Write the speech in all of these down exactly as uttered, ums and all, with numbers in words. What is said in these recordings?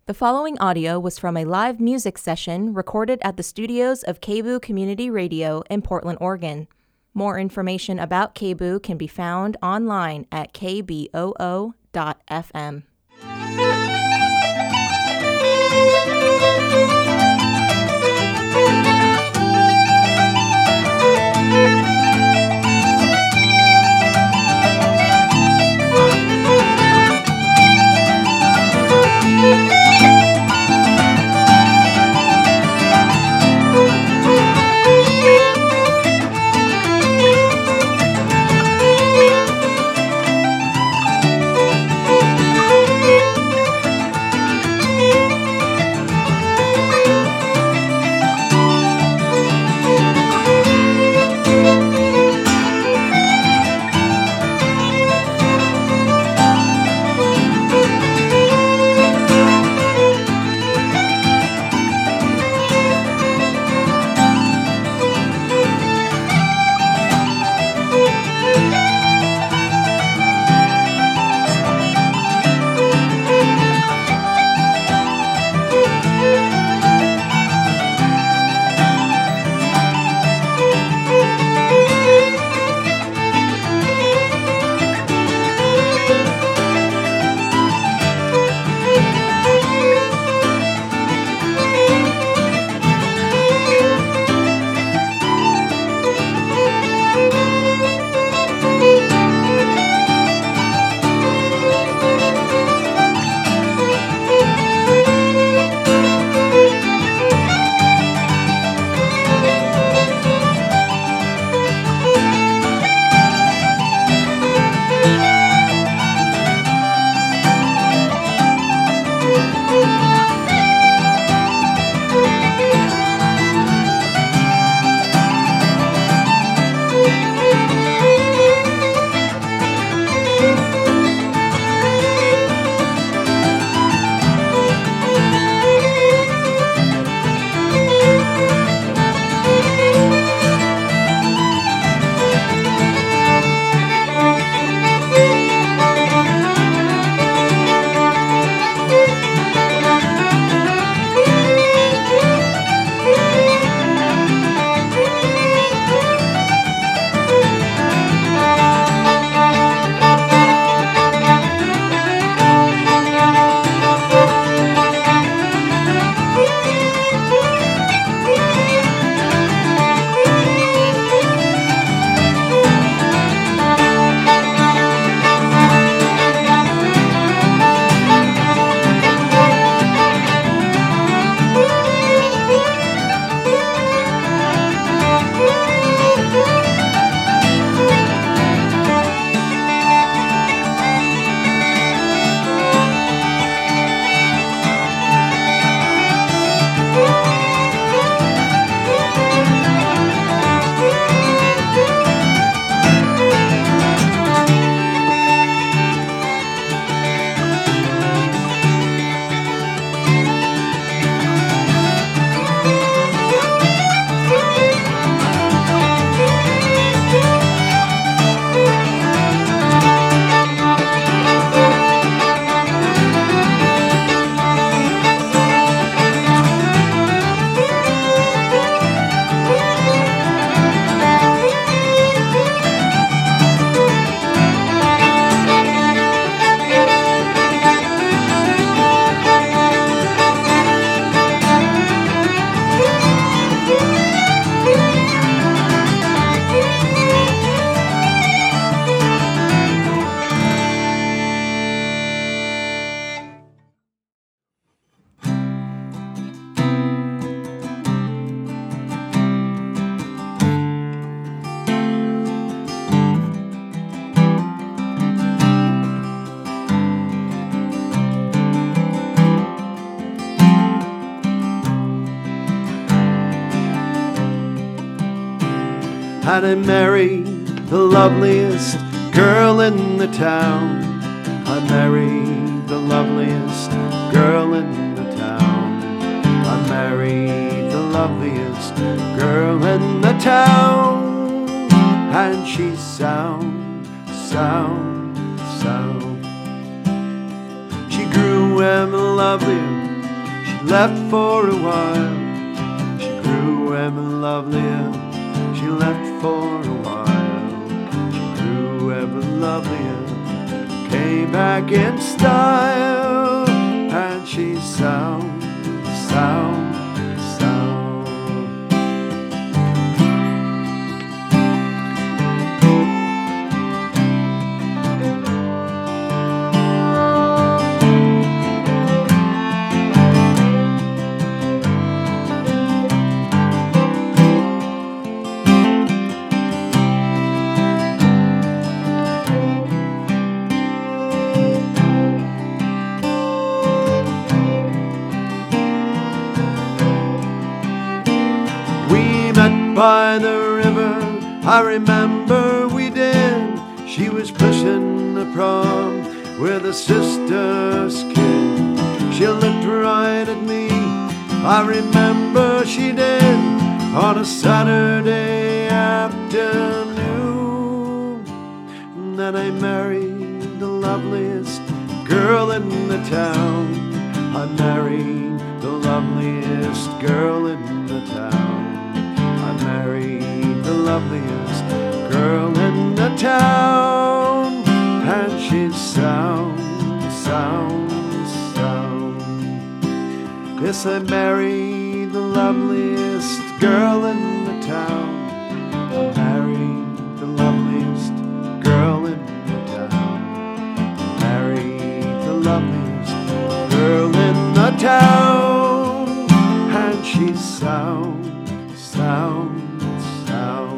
The following audio was from a live music session recorded at the studios of K B O O Community Radio in Portland, Oregon. More information about K B O O can be found online at k b o o dot f m. Had I married the loveliest girl in the town, I married the loveliest girl in the town, I married the loveliest girl in the town, and she's sound, sound, sound. She grew ever lovelier left for a while. She grew ever lovelier. She left for a while. She grew ever lovelier. Came back in style, and she's sound, sound, sound. By the river, I remember we did. She was pushing the prom with a sister's kid. She looked right at me, I remember she did, on a Saturday afternoon. And then I married the loveliest girl in the town. I married the loveliest girl in the town. Married the loveliest girl in the town, and she's sound, sound, sound. Yes, I married the loveliest girl in the town. I married the loveliest girl in the town. I married the loveliest girl in the town, and she's sound, sound, sound.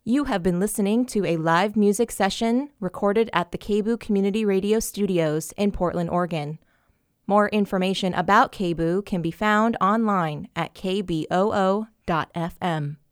You have been listening to a live music session recorded at the K B O O Community Radio Studios in Portland, Oregon. More information about K B O O can be found online at k b o o dot f m.